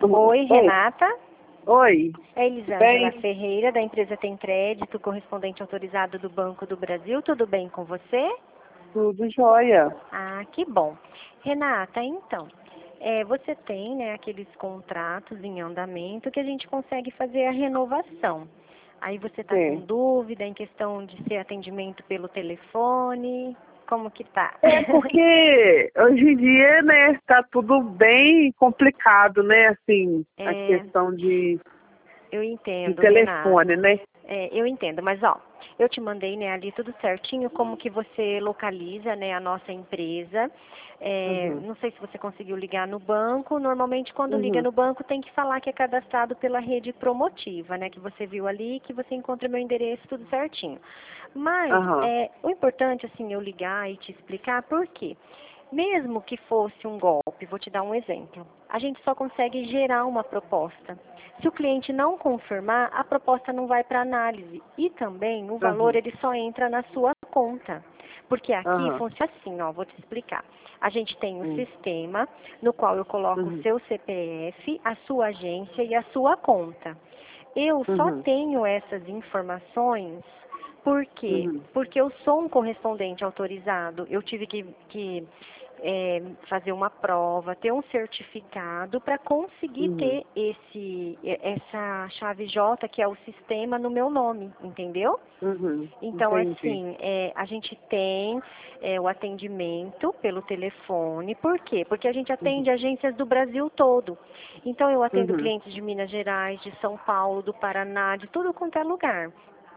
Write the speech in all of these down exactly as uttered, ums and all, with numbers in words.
Oi, Renata. Oi. É Elisângela Ferreira, da empresa Tem Crédito, correspondente autorizado do Banco do Brasil. Tudo bem com você? Tudo jóia. Ah, que bom. Renata, então, é, você tem, né, aqueles contratos em andamento que a gente consegue fazer a renovação. Aí você está com Sim. dúvida em questão de ser atendimento pelo telefone? Como que tá? É porque hoje em dia, né, tá tudo bem complicado, né, assim, a É, questão de, eu de entendo, telefone, Renata. né? É, eu entendo, mas ó, eu te mandei, né, ali tudo certinho, como que você localiza, né, a nossa empresa. É, Uhum. não sei se você conseguiu ligar no banco. Normalmente, quando liga Uhum. no banco, tem que falar que é cadastrado pela rede promotiva, né, que você viu ali, que você encontra meu endereço, tudo certinho. Mas Aham. é, o importante, assim, eu ligar e te explicar por quê. Mesmo que fosse um golpe, vou te dar um exemplo. A gente só consegue gerar uma proposta. Se o cliente não confirmar, a proposta não vai para análise. E também o valor Aham. ele só entra na sua conta. Porque aqui Aham. funciona assim, ó, vou te explicar. A gente tem um Uhum. sistema no qual eu coloco o Uhum. seu C P F, a sua agência e a sua conta. Eu só Uhum. tenho essas informações. Por quê? Uhum. Porque eu sou um correspondente autorizado. Eu tive que, que é, fazer uma prova, ter um certificado para conseguir Uhum. ter esse, essa chave J, que é o sistema, no meu nome, entendeu? Uhum. Então, Entendi. assim, é, a gente tem é, o atendimento pelo telefone. Por quê? Porque a gente Uhum. atende agências do Brasil todo. Então, eu atendo Uhum. clientes de Minas Gerais, de São Paulo, do Paraná, de tudo quanto é lugar.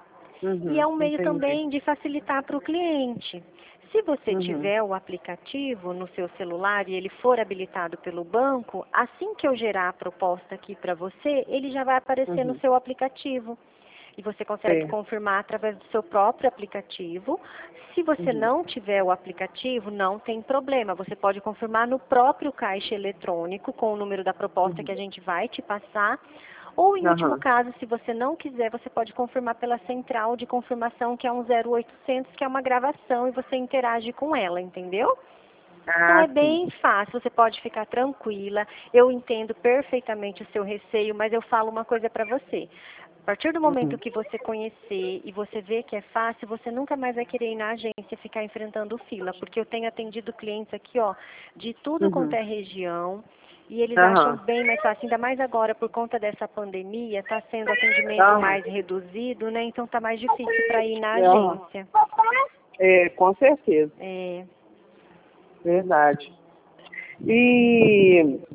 E é Uhum. um meio Entendi. também de facilitar para o cliente. Se você Uhum. tiver o aplicativo no seu celular e ele for habilitado pelo banco, assim que eu gerar a proposta aqui para você, ele já vai aparecer no Uhum. seu aplicativo. E você consegue É. confirmar através do seu próprio aplicativo. Se você Uhum. não tiver o aplicativo, não tem problema. Você pode confirmar no próprio caixa eletrônico com o número da proposta Uhum. que a gente vai te passar. Ou, em último Aham. caso, se você não quiser, você pode confirmar pela central de confirmação, que é um zero oitocentos, que é uma gravação, e você interage com ela, entendeu? Então Ah, é sim. bem fácil, você pode ficar tranquila. Eu entendo perfeitamente o seu receio, mas eu falo uma coisa para você. A partir do momento Uhum. que você conhecer e você ver que é fácil, você nunca mais vai querer ir na agência ficar enfrentando fila, porque eu tenho atendido clientes aqui, ó, de tudo quanto Uhum. é região, e eles acham Aham. bem mais fácil, ainda mais agora por conta dessa pandemia, está sendo atendimento Aham. mais reduzido, né? Então tá mais difícil para ir na Aham. agência. É, com certeza. É, Verdade. E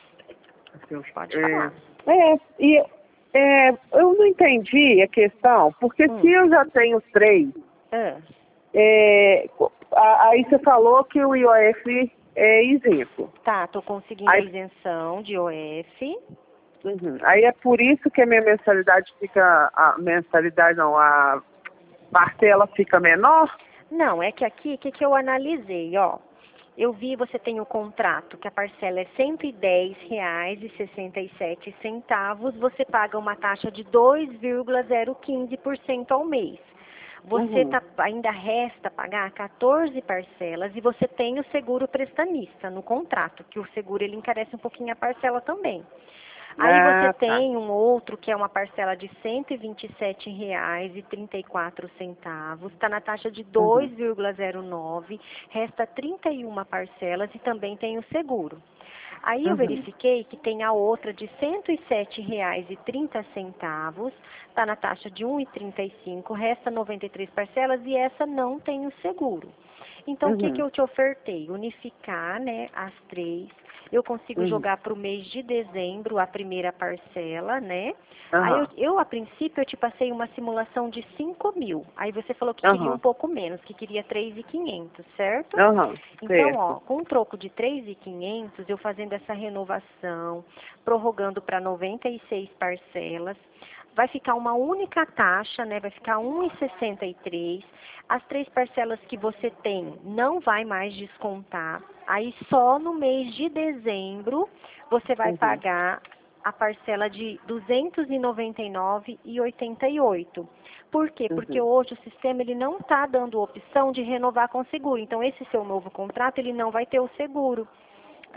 pode é, falar. é, e é, eu não entendi a questão, porque se Hum. eu já tenho três, Ah, é, a- aí você falou que o I O F é isento. tá, tô conseguindo a Aí, isenção de O F. uhum, aí é por isso que a minha mensalidade fica, a mensalidade não, a parcela fica menor? Não, é que aqui, o que, que eu analisei, ó. Eu vi, você tem o contrato, que a parcela é cento e dez reais e sessenta e sete centavos, você paga uma taxa de dois vírgula zero quinze por cento ao mês. Você Uhum. tá, ainda resta pagar quatorze parcelas e você tem o seguro prestanista no contrato, que o seguro ele encarece um pouquinho a parcela também. Aí você Ah, tá. tem um outro que é uma parcela de cento e vinte e sete reais e trinta e quatro centavos, está na taxa de Uhum. dois vírgula zero nove, resta trinta e uma parcelas e também tem o seguro. Aí eu Uhum. verifiquei que tem a outra de cento e sete reais e trinta centavos, está na taxa de um e trinta e cinco, resta noventa e três parcelas e essa não tem o seguro. Então, o que, que Uhum. eu te ofertei? Unificar, né, as três. Eu consigo Uhum. jogar para o mês de dezembro a primeira parcela, né? Aí eu, Aham. eu, a princípio, eu te passei uma simulação de cinco mil. Aí você falou que queria um Aham. pouco menos, que queria três mil e quinhentos, certo? Aham. Então, ó, Certo. com um troco de três mil e quinhentos, eu fazendo essa renovação, prorrogando para noventa e seis parcelas, vai ficar uma única taxa, né? Vai ficar um e sessenta e três. As três parcelas que você tem não vai mais descontar. Aí só no mês de dezembro você vai Uhum. pagar a parcela de duzentos e noventa e nove reais e oitenta e oito centavos. Por quê? Porque Uhum. hoje o sistema ele não está dando opção de renovar com seguro. Então esse seu novo contrato ele não vai ter o seguro.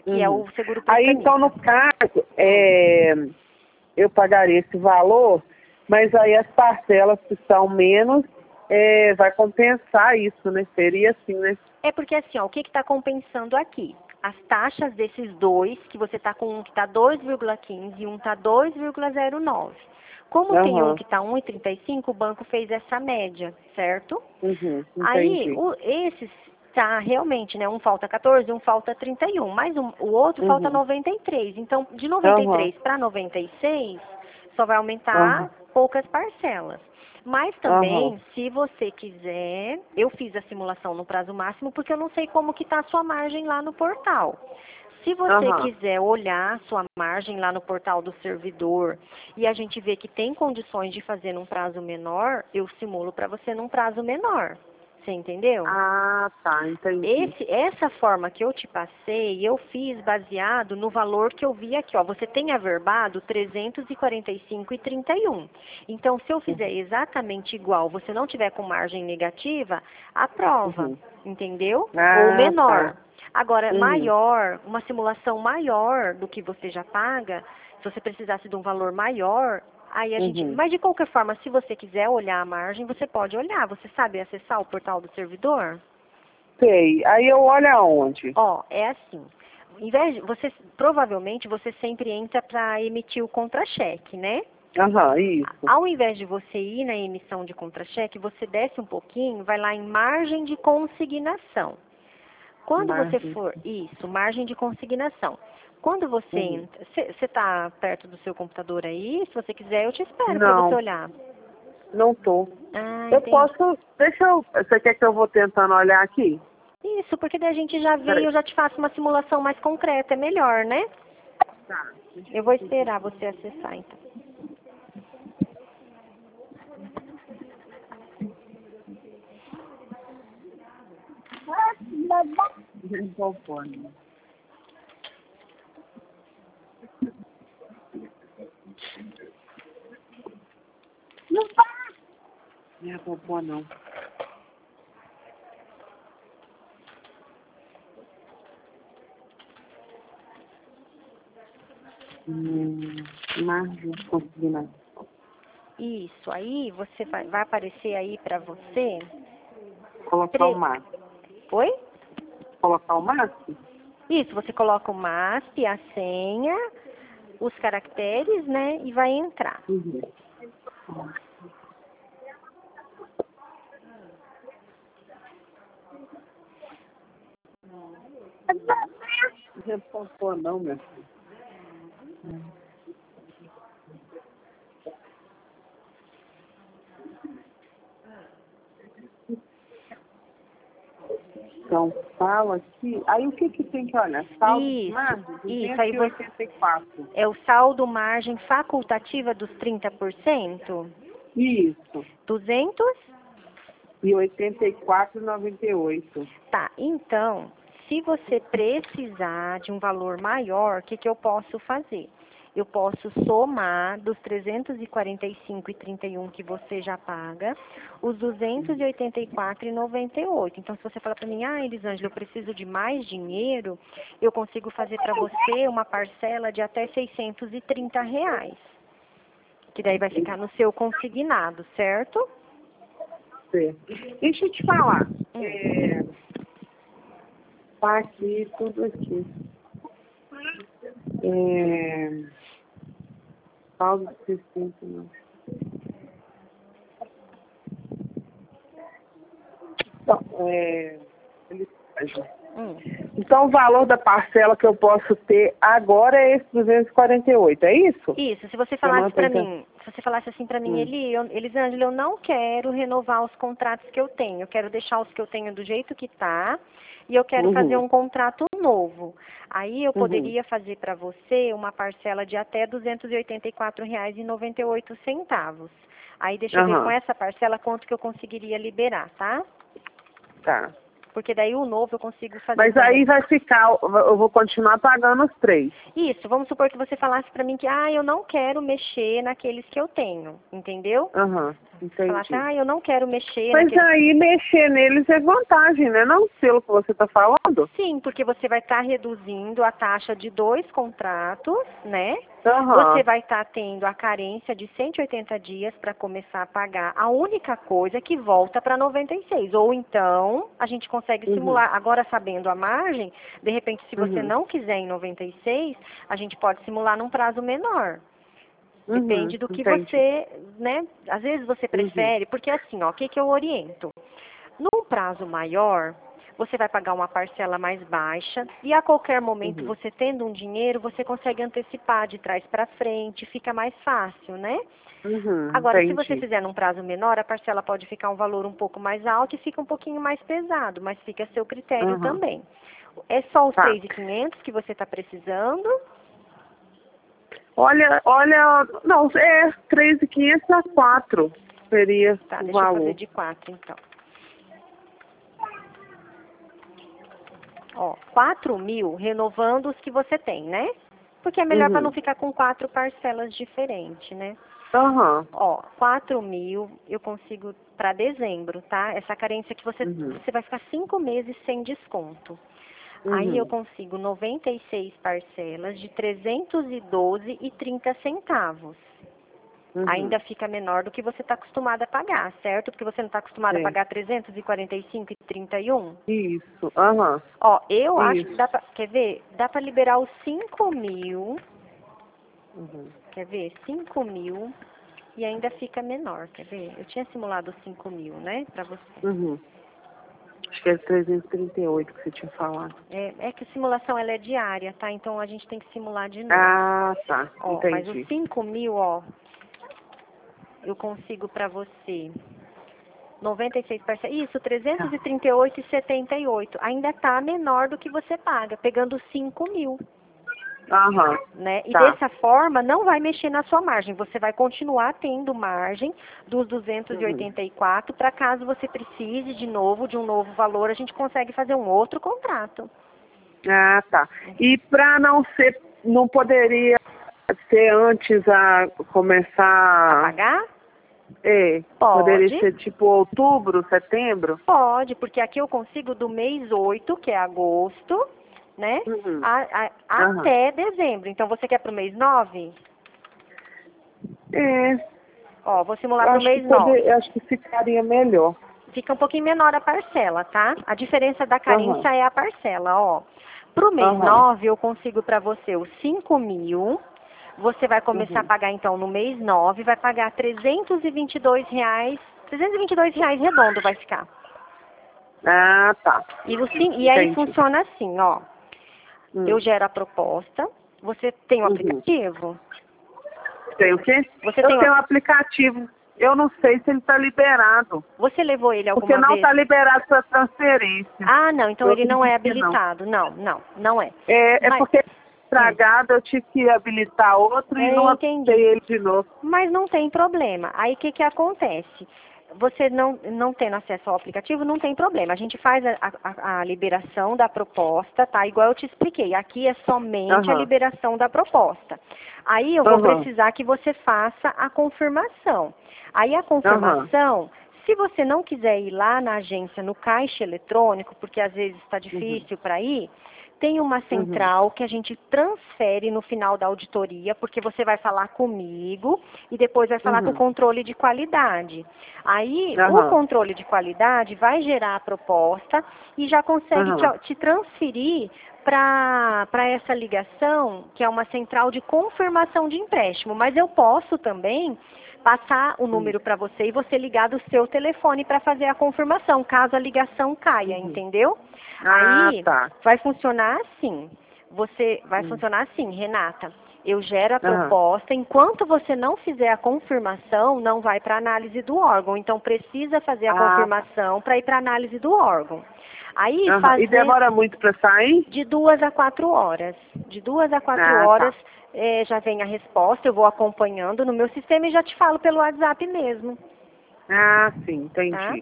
que Uhum. é o seguro Aí, pré-canista. então, no caso, é, eu pagaria esse valor, mas aí as parcelas que são menos, é, vai compensar isso, né? Seria assim, né? É porque assim, ó, o que está compensando aqui? As taxas desses dois, que você está com um que está dois vírgula quinze e um está dois vírgula zero nove. Como tem um Aham. que está um vírgula trinta e cinco, o banco fez essa média, certo? Uhum, Aí, entendi. o, esses, tá, realmente, né, um falta quatorze, um falta trinta e um, mas um- o outro falta Uhum. noventa e três. Então, de noventa e Aham. três para noventa e seis, só vai aumentar Aham. poucas parcelas. Mas Aham. também, se você quiser, eu fiz a simulação no prazo máximo porque eu não sei como que está a sua margem lá no portal. Se você Aham. quiser olhar a sua margem lá no portal do servidor e a gente vê que tem condições de fazer num prazo menor, eu simulo para você num prazo menor. Você entendeu? Ah, tá, entendi. Esse, essa forma que eu te passei, eu fiz baseado no valor que eu vi aqui, ó. Você tem averbado trezentos e quarenta e cinco e trinta e um. Então, se eu fizer exatamente igual, você não tiver com margem negativa, aprova, Uhum. entendeu? Ou Ah, menor. tá. Agora, Uhum. maior, uma simulação maior do que você já paga, se você precisasse de um valor maior, aí a gente... Uhum. Mas, de qualquer forma, se você quiser olhar a margem, você pode olhar. Você sabe acessar o portal do servidor? Sei. Aí eu olho aonde? Ó, é assim. Em vez de, você, provavelmente você sempre entra para emitir o contra-cheque, né? Aham, isso. Ao invés de você ir na emissão de contra-cheque, você desce um pouquinho, vai lá em margem de consignação. Quando você Margem. for, isso, margem de consignação. Quando você Uhum. entra, você está perto do seu computador aí? Se você quiser, eu te espero para você Não, olhar. não tô. Ah, Eu entendi. posso. Deixa eu. Você quer que eu vou tentando olhar aqui? Isso, porque daí a gente já vê e Peraí. eu já te faço uma simulação mais concreta, é melhor, né? Tá. Eu vou esperar você acessar, então. Telefone. Não é popó, não. Hum, margem de consignação. Isso, aí você vai, vai aparecer aí pra você. Colocar o Tre... máximo. Oi? Colocar o máximo? Isso, você coloca o M A S P, a senha, os caracteres, né? E vai entrar. Uhum. Não é popó, não, meu filho. Então, fala aqui. Aí o que que tem que olhar? Saldo de Isso, margem? isso, aí duzentos e você. oitenta e quatro. É o saldo margem facultativa dos trinta por cento? Isso. duzentos? E oitenta e quatro e noventa e oito. Tá, então, se você precisar de um valor maior, o que, que eu posso fazer? Eu posso somar dos trezentos e quarenta e cinco e trinta e um que você já paga, os duzentos e oitenta e quatro e noventa e oito. Então, se você falar para mim, ah, Elisângela, eu preciso de mais dinheiro, eu consigo fazer para você uma parcela de até seiscentos e trinta reais. Que daí vai ficar no seu consignado, certo? Certo. Deixa eu te falar. Hum. É, tá aqui, tudo aqui. É, saldo de sessenta, não. Então, é, ele- Hum. então, o valor da parcela que eu posso ter agora é esse duzentos e quarenta e oito, é isso? Isso, se você Eu falasse não tô pra entendendo. mim, se você falasse assim pra mim, Hum. Eli, eu, Elisângela, eu não quero renovar os contratos que eu tenho, eu quero deixar os que eu tenho do jeito que tá, e eu quero fazer Uhum. um contrato novo. Aí eu Uhum. poderia fazer pra você uma parcela de até duzentos e oitenta e quatro reais e noventa e oito centavos. Aí deixa eu ver com Aham. essa parcela quanto que eu conseguiria liberar, tá? Tá. porque daí o novo eu consigo fazer. Mas também. aí vai ficar, eu vou continuar pagando os três. Isso, vamos supor que você falasse pra mim que, ah, eu não quero mexer naqueles que eu tenho, entendeu? Aham, Você falasse, entendi. ah, eu não quero mexer Mas naqueles... aí mexer neles é vantagem, né? Não pelo que você está falando? Sim, porque você vai estar reduzindo a taxa de dois contratos, né? Aham. Você vai estar tendo a carência de cento e oitenta dias para começar a pagar. A única coisa que volta para noventa e seis. Ou então, a gente consegue Uhum. simular, agora sabendo a margem, de repente, se você Uhum. não quiser em noventa e seis, a gente pode simular num prazo menor. Uhum. Depende do que Entendi. você, né? Às vezes você prefere, porque assim, ó, o que, que eu oriento? Num prazo maior, você vai pagar uma parcela mais baixa e a qualquer momento, Uhum. você tendo um dinheiro, você consegue antecipar de trás para frente, fica mais fácil, né? Uhum. Agora, se Entendi. você fizer num prazo menor, a parcela pode ficar um valor um pouco mais alto e fica um pouquinho mais pesado, mas fica a seu critério Uhum. também. É só os Tá. três mil e quinhentos que você está precisando? Olha, olha, não, é três mil e quinhentos a quatro seria Tá, o deixa eu fazer valor. de quatro, então. Ó, quatro mil renovando os que você tem, né? Porque é melhor para não Uhum. ficar com quatro parcelas diferentes, né? Aham. Ó, quatro mil eu consigo para dezembro, tá? Essa carência que você, Uhum. você vai ficar cinco meses sem desconto. Aí eu Uhum. consigo noventa e seis parcelas de trezentos e doze reais e trinta centavos. Uhum. Ainda fica menor do que você está acostumado a pagar, certo? Porque você não está acostumado a É. pagar trezentos e quarenta e cinco reais e trinta e um. Isso. Aham. Ó, eu acho que Isso. dá pra, quer ver? Dá pra liberar os cinco mil, Uhum. quer ver? cinco mil e ainda fica menor, quer ver? Eu tinha simulado os cinco mil, né, pra você. Uhum. Acho que é trezentos e trinta e oito que você tinha falado. É, é que a simulação ela é diária, tá? Então a gente tem que simular de novo. Ah, tá. Ó, mas os Entendi. cinco mil, ó, eu consigo pra você noventa e seis parcelas. Isso, trezentos e trinta e oito reais e setenta e oito. Ainda tá menor do que você paga, pegando cinco mil. Aham. Né? E Tá. dessa forma não vai mexer na sua margem, você vai continuar tendo margem dos duzentos e oitenta e quatro para caso você precise de novo, de um novo valor, a gente consegue fazer um outro contrato. Ah, tá. E para não ser, não poderia ser antes a começar... A pagar? É, Pode. poderia ser tipo outubro, setembro? Pode, porque aqui eu consigo do mês oito, que é agosto, né, Uhum. a, a, Aham. até dezembro. Então você quer para o mês nove? É, Ó, vou simular eu para o acho que mês nove. poder, acho que ficaria melhor. Fica um pouquinho menor a parcela, tá? A diferença da Aham. carência é a parcela, ó. Pro mês Aham. nove eu consigo para você os cinco mil. Você vai começar a Uhum. pagar então no mês nove, vai pagar trezentos e vinte e dois reais, trezentos e vinte e dois reais redondo vai ficar. Ah, tá. E, o, cin- e aí Entendi. funciona assim, ó. Hum. Eu gero a proposta, você tem o Uhum. aplicativo? Tem o quê? Você Eu tem o- tenho um aplicativo. Eu não sei se ele está liberado. Você levou ele Porque alguma não vez? está liberado para transferência. Ah, não, então Eu ele não é acredito que não. habilitado. Não, não, não é. É, é Mas- porque estragado eu tive que habilitar outro e É, não entendi. habilitei ele de novo. Mas não tem problema. Aí o que, que acontece? Você não, não tendo acesso ao aplicativo, não tem problema. A gente faz a, a- a liberação da proposta, tá? Igual eu te expliquei. Aqui é somente a Aham. liberação da proposta. Aí eu vou Aham. precisar que você faça a confirmação. Aí a confirmação, se você não quiser ir lá na agência, no caixa eletrônico, porque às vezes está difícil para ir, tem uma central que a gente transfere no final da auditoria, porque você vai falar comigo e depois vai falar com o Uhum. controle de qualidade. Aí, o Aham. controle de qualidade vai gerar a proposta e já consegue Aham. te, te transferir para essa ligação, que é uma central de confirmação de empréstimo. Mas eu posso também passar o número para você e você ligar do seu telefone para fazer a confirmação, caso a ligação caia, Uhum. entendeu? Ah, Aí tá. vai funcionar assim. Você vai Hum. funcionar assim, Renata. Eu gero a Aham. proposta, enquanto você não fizer a confirmação, não vai para análise do órgão. Então precisa fazer a Ah, tá. confirmação para ir para análise do órgão. Aí Aham. fazer E demora muito para sair? de duas a quatro horas. De duas a quatro Ah, horas tá. eh, já vem a resposta, eu vou acompanhando no meu sistema e já te falo pelo WhatsApp mesmo, Ah, sim, tá? entendi.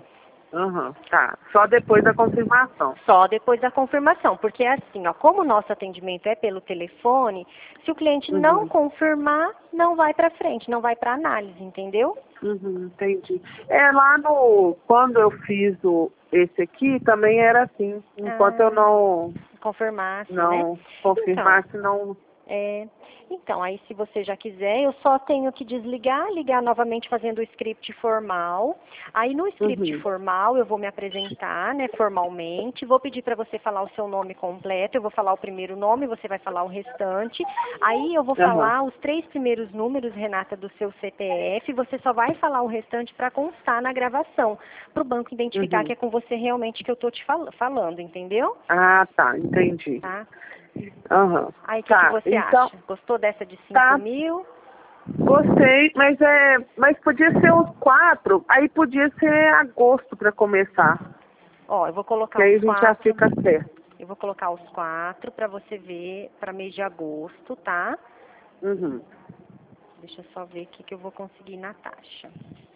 Uhum, tá. Só depois da confirmação. Só depois da confirmação, porque é assim, ó, como o nosso atendimento é pelo telefone, se o cliente Uhum. não confirmar, não vai para frente, não vai para análise, entendeu? Uhum, entendi. É, lá no... Quando eu fiz o, esse aqui, também era assim. Enquanto eu Ah, não, confirmasse, né? não Então, confirmasse, não... é, então, aí se você já quiser, eu só tenho que desligar, ligar novamente fazendo o script formal. Aí no script Uhum. formal eu vou me apresentar, né, formalmente, vou pedir para você falar o seu nome completo, eu vou falar o primeiro nome, você vai falar o restante. Aí eu vou Uhum. falar os três primeiros números, Renata, do seu C P F, você só vai falar o restante para constar na gravação, para o banco identificar Uhum. que é com você realmente que eu estou te fal falando, entendeu? Ah, tá, entendi. Tá? Uhum. Aí o que, que Tá, você então, acha? Gostou dessa de cinco tá, mil? gostei, mas é, mas podia ser os quatro, aí podia ser agosto para começar, Ó, eu vou que colocar aí a os gente já quatro. fica certo. Eu vou colocar os quatro para você ver para mês de agosto, tá? Uhum. Deixa eu só ver o que, que eu vou conseguir na taxa.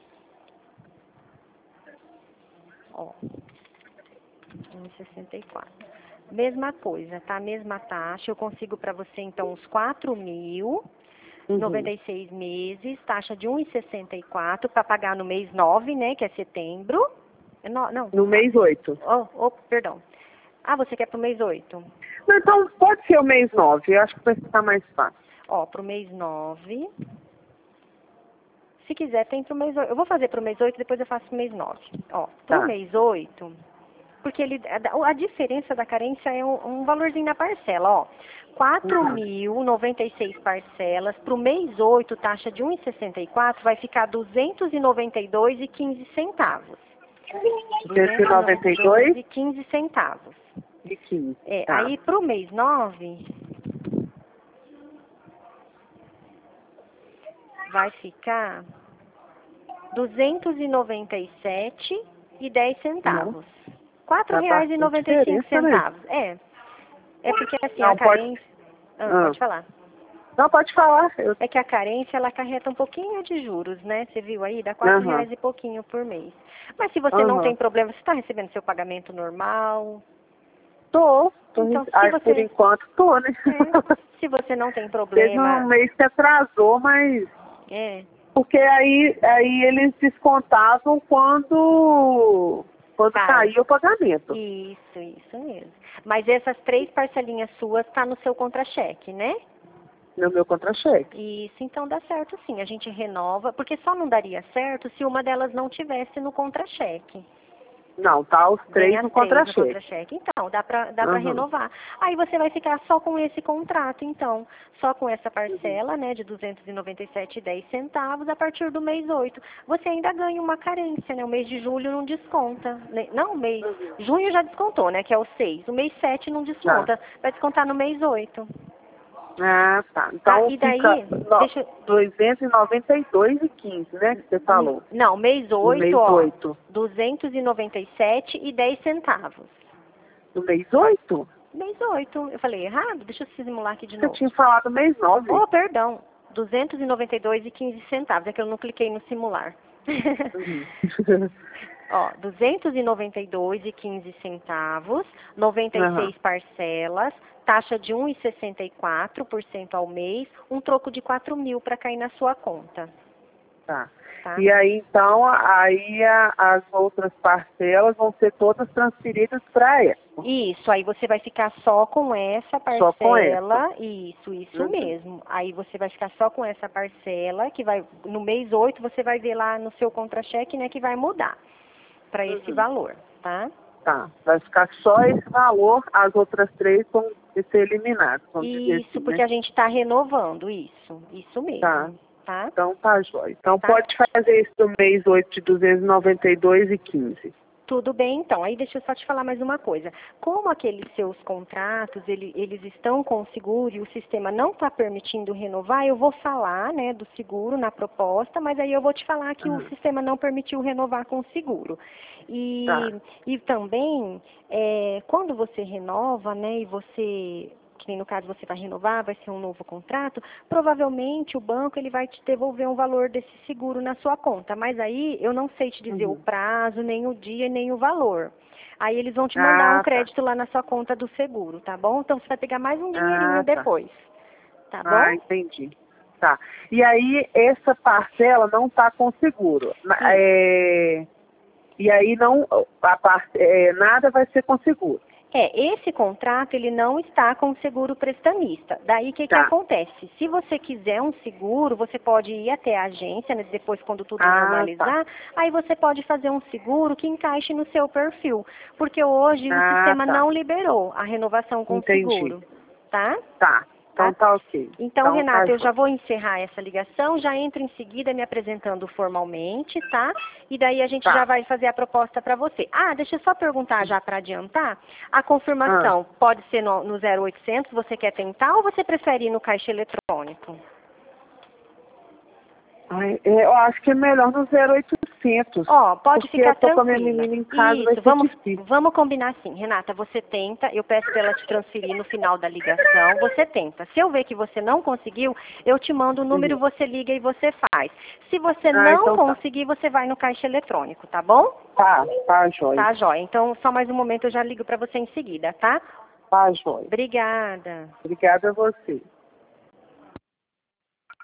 Ó, um e sessenta e quatro. Mesma coisa, tá? Mesma taxa. Eu consigo para você, então, os quatro mil, Uhum. noventa e seis meses, taxa de um e sessenta e quatro para pagar no mês nove, né? Que é setembro. Não, não. No mês oito. Oh, oh, perdão. Ah, você quer para o mês oito? Então, pode ser o mês nove, eu acho que vai ficar mais fácil. Ó, para o mês nove. Se quiser, tem para o mês oito. Eu vou fazer para o mês oito, depois eu faço para o mês nove. Ó, para o Tá. mês oito, porque ele, a, a diferença da carência é um, um valorzinho na parcela, ó. quatro mil, noventa e seis parcelas. Para o mês oito, taxa de um e sessenta e quatro, vai ficar duzentos e noventa e dois e quinze centavos. cento e noventa e dois e quinze centavos. e quinze. É, Tá. aí para o mês nove, vai ficar duzentos e noventa e sete e dez centavos. quatro Dá reais e bastante noventa e cinco diferença, né? centavos. É. É porque assim, a Não, pode... carência. Ah, Ah. pode falar. Não, pode falar. Eu... É que a carência ela acarreta um pouquinho de juros, né? Você viu aí? Dá quatro Uhum. reais e pouquinho por mês. Mas se você Uhum. não tem problema, você está recebendo seu pagamento normal. Tô. tô... Então, se Ai, por você. enquanto, tô, né? É, se você não tem Teve um problema. mês que atrasou, mas... É. Porque aí, aí eles descontavam quando, quando Cai. caía o pagamento. Isso, isso mesmo. Mas essas três parcelinhas suas tá no seu contra-cheque, né? No meu contra-cheque. Isso, então dá certo sim. A gente renova, porque só não daria certo se uma delas não tivesse no contra-cheque. Não, tá os Vem três as no três no contra-cheque. contra-cheque. Então, dá pra, dá pra Uhum. renovar. Aí você vai ficar só com esse contrato, então. Só com essa parcela, né, de duzentos e noventa e sete e dez centavos a partir do mês oito. Você ainda ganha uma carência, né? O mês de julho não desconta. né? Não, o mês... Junho já descontou, né, que é o seis. O mês sete não desconta. Vai descontar no mês oito. Ah, tá. Tá, Então e fica daí, no, deixa... duzentos e noventa e dois e quinze, né? Que você falou. Não, mês No oito, mês ó, oito. duzentos e noventa e sete e dez centavos. No mês oito? Mês oito. Eu falei errado? Deixa eu simular aqui de Você novo. tinha falado mês nove. Oh, perdão. duzentos e noventa e dois e quinze centavos. É que eu não cliquei no simular. Uhum. Ó, duzentos e noventa e dois e quinze centavos, noventa e seis Uhum. parcelas, taxa de um e sessenta e quatro por cento ao mês, um troco de quatro mil para cair na sua conta. Tá. Tá? E aí, então, aí a- as outras parcelas vão ser todas transferidas para ela. Isso, aí você vai ficar só com essa parcela. Só com essa. Isso, isso Uhum. mesmo. Aí você vai ficar só com essa parcela, que vai, no mês oito, você vai ver lá no seu contra-cheque, né, que vai mudar para esse Uhum. valor, tá? Tá. Vai ficar só esse valor, as outras três vão ser eliminadas. Vamos dizer Isso, assim, porque né? a gente está renovando, isso, isso mesmo, Tá. tá? Então tá, jóia. Então Tá. pode fazer isso do mês oito de duzentos e noventa e dois e quinze. Tudo bem, então. Aí deixa eu só te falar mais uma coisa. Como aqueles seus contratos, ele, eles estão com o seguro e o sistema não está permitindo renovar, eu vou falar, né, do seguro na proposta, mas aí eu vou te falar que Uhum. o sistema não permitiu renovar com o seguro. E, Tá. e também, é, quando você renova, né, e você que nem no caso você vai renovar, vai ser um novo contrato, provavelmente o banco ele vai te devolver um valor desse seguro na sua conta. Mas aí eu não sei te dizer Uhum. o prazo, nem o dia, nem o valor. Aí eles vão te mandar Ah, um crédito lá na sua conta do seguro, tá bom? Então você vai pegar mais um dinheirinho ah, tá. depois, tá Ah, bom? entendi. Tá. E aí, essa parcela não está com seguro. Na- Sim. É, e aí, não, a parte, é, nada vai ser com seguro. É, esse contrato ele não está com o seguro prestamista. Daí o que, que Tá. acontece? Se você quiser um seguro, você pode ir até a agência, né, depois quando tudo Ah, tá. normalizar, aí você pode fazer um seguro que encaixe no seu perfil. Porque hoje o Ah, sistema tá. não liberou a renovação com Entendi. seguro, tá? Tá. Então Tá? tá ok. Então, Então tá Renata, eu já jóia. vou encerrar essa ligação, já entro em seguida me apresentando formalmente, tá? E daí a gente já Tá. vai fazer a proposta para você. Ah, deixa eu só perguntar já para adiantar. A Ah. confirmação pode ser no, no zero oitocentos, você quer tentar ou você prefere ir no caixa eletrônico? Ai, eu acho que é melhor no zero oitocentos. Ó, pode Porque ficar eu tô com a minha tranquila. menina em casa, vai Isso, ser vamos, difícil. vamos combinar assim. Renata, você tenta, eu peço para ela te transferir no final da ligação, você tenta. Se eu ver que você não conseguiu, eu te mando o número, Uhum. você liga e você faz. Se você Ah, não então tá. conseguir, você vai no caixa eletrônico, tá bom? Tá, tá jóia. Tá, jóia. Então, só mais um momento, eu já ligo para você em seguida, tá? Tá jóia. Obrigada. Obrigada a você.